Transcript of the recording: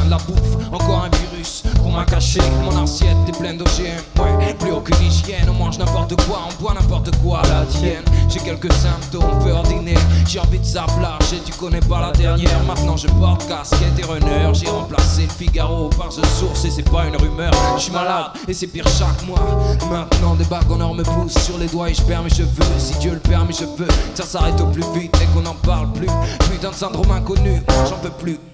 de la bouffe, encore un virus qu'on m'a caché. Mon assiette est pleine d'OGM, ouais, plus aucune hygiène. On mange n'importe quoi, on boit n'importe quoi, la tienne. J'ai quelques symptômes peu ordinaires, j'ai envie de sablage et tu connais pas la dernière. Maintenant je porte casquette et runner, j'ai remplacé le Figaro par The Source et c'est pas une rumeur. Je suis malade et c'est pire chaque mois. Maintenant des bagues en or me poussent sur les doigts et je perds mes cheveux. Si Dieu le permet je veux que ça s'arrête au plus vite et qu'on n'en parle plus. Putain de syndrome inconnu, j'en peux plus.